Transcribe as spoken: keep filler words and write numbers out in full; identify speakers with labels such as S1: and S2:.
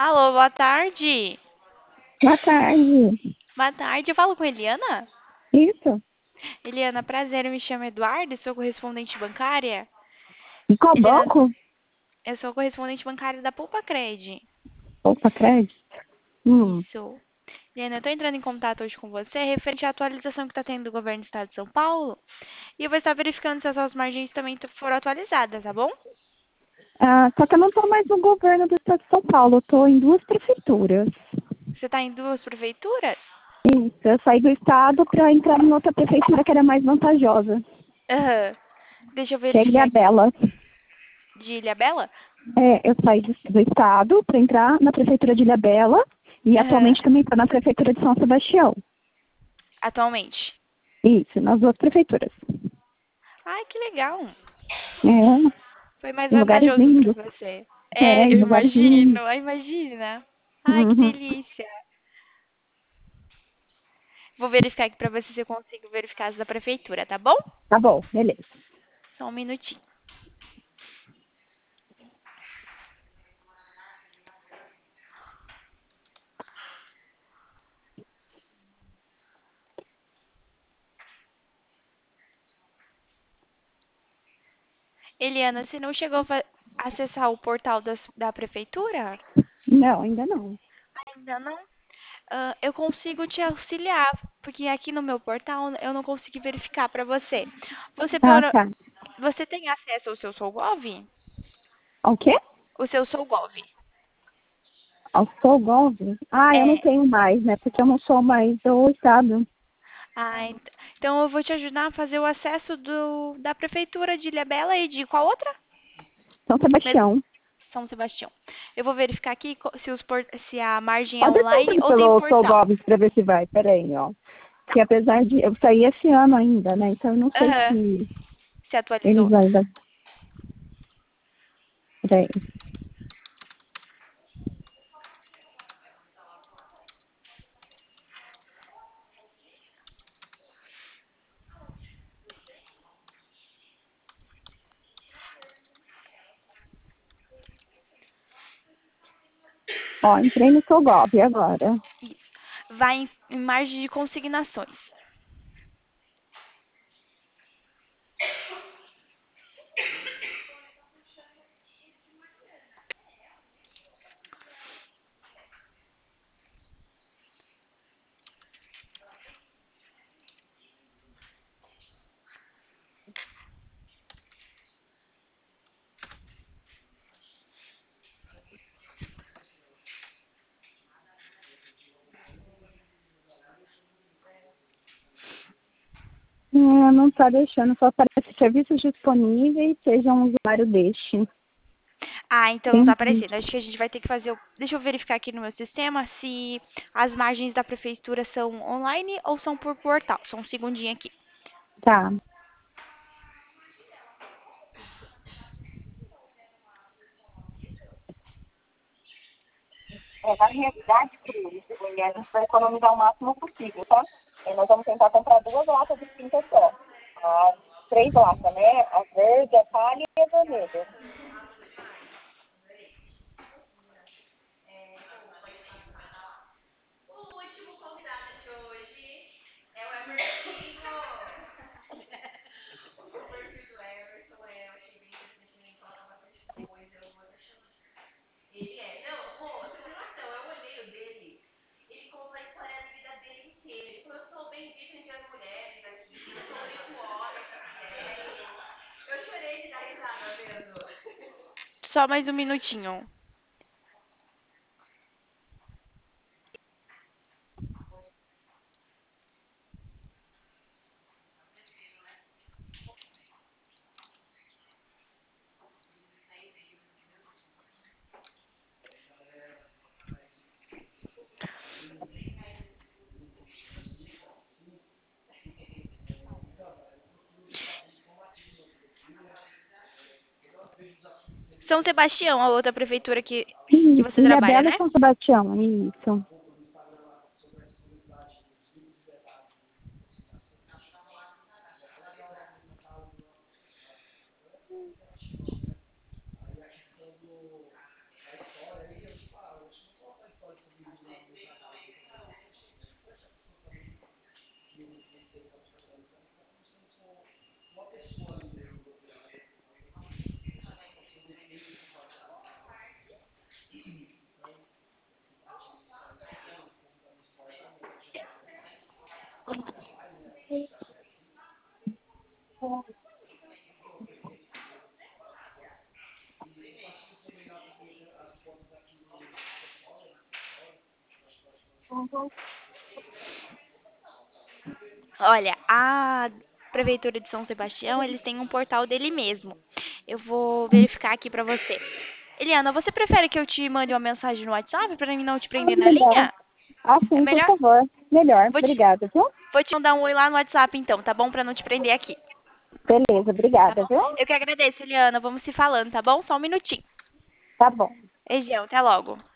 S1: Alô, boa tarde.
S2: Boa tarde.
S1: Boa tarde, eu falo com Eliana?
S2: Isso?
S1: Eliana, prazer, eu me chamo Eduardo, sou correspondente bancária.
S2: E qual
S1: Eliana,
S2: banco?
S1: eu sou correspondente bancária da Poupa Cred.
S2: Opa, crédito. Hum.
S1: Isso. Eliana, eu tô entrando em contato hoje com você referente à atualização que está tendo do governo do estado de São Paulo. E eu vou estar verificando se as suas margens também t- foram atualizadas, tá bom?
S2: Ah, só que eu não estou mais no governo do estado de São Paulo, eu estou em duas prefeituras.
S1: Você está em duas prefeituras?
S2: Isso, eu saí do estado para entrar em outra prefeitura que era mais vantajosa,
S1: Aham. Deixa eu
S2: que é
S1: verificar aqui.
S2: Ilhabela.
S1: De Ilhabela?
S2: É, eu saí do, do estado para entrar na prefeitura de Ilhabela e
S1: Aham.
S2: atualmente também estou na prefeitura de São Sebastião.
S1: Atualmente.
S2: Isso, nas duas prefeituras.
S1: Ai, que legal.
S2: É,
S1: Foi mais
S2: em lugares
S1: vantajoso pra
S2: lindos.
S1: você.
S2: É,
S1: É,
S2: em
S1: eu
S2: lugares lindos.
S1: imagino. Ai, imagina. Ai, que
S2: Uhum.
S1: delícia. Vou verificar aqui pra ver se eu consigo verificar as da prefeitura, tá bom?
S2: Tá bom, beleza.
S1: Só um minutinho. Eliana, você não chegou a fa- acessar o portal das- da prefeitura?
S2: Não, ainda não.
S1: Ainda não? Ah, eu consigo te auxiliar, porque aqui no meu portal eu não consegui verificar pra você. Você, por,
S2: Ah, tá.
S1: você tem acesso ao seu Solgov?
S2: O quê?
S1: O seu Solgov.
S2: Ao Solgov? Ah, eu não
S1: É.
S2: tenho mais, né? Porque eu não sou mais do estado.
S1: Ah, ent- então eu vou te ajudar a fazer o acesso do, da prefeitura de Ilhabela e de qual outra?
S2: São
S1: Mesmo
S2: Sebastião.
S1: São Sebastião. Eu vou verificar aqui co- se, os por- se a margem é
S2: Pode
S1: online
S2: tentar
S1: ou tem
S2: pelo
S1: portal.
S2: Solgov pra ver se vai. Peraí, ó.
S1: Tá.
S2: Que apesar de... Eu saí esse ano ainda, né? Então eu não sei
S1: Aham.
S2: se
S1: Se atualizou.
S2: eles ainda... Peraí. Ó, entrei no Solgov agora.
S1: Isso. Vai em, em margem de consignações.
S2: É, não tá deixando. Só aparece serviços disponíveis, seja um usuário deste.
S1: Ah, então não tá
S2: Entendi.
S1: aparecendo. Acho que a gente vai ter que fazer. o- Deixa eu verificar aqui no meu sistema se as margens da prefeitura são online ou são por portal. Só um segundinho aqui.
S2: Tá. É, na realidade, Cris, a gente vai economizar o máximo possível, tá? E nós vamos tentar comprar duas latas de tinta só. Ah, três latas, né? A verde, a palha e a vermelha.
S1: Só mais um minutinho. São Sebastião, a outra prefeitura que, que
S2: Isso,
S1: você trabalha,
S2: Ilhabela e
S1: né?
S2: São Sebastião, isso.
S1: Olha, a Prefeitura de São Sebastião, eles têm um portal dele mesmo. Eu vou verificar aqui pra você. Eliana, você prefere que eu te mande uma mensagem no WhatsApp pra mim não te
S2: Ah,
S1: prender na
S2: melhor.
S1: linha?
S2: Ah,
S1: É
S2: sim, por
S1: melhor?
S2: favor. Melhor.
S1: Vou te,
S2: Obrigada, viu?
S1: vou te mandar um oi lá no WhatsApp então, tá bom? Pra não te prender aqui,
S2: Beleza,
S1: tá
S2: obrigada,
S1: bom?
S2: viu?
S1: Eu que agradeço, Eliana. Vamos se falando, tá bom? Só um minutinho.
S2: Tá bom.
S1: Beijão, até logo.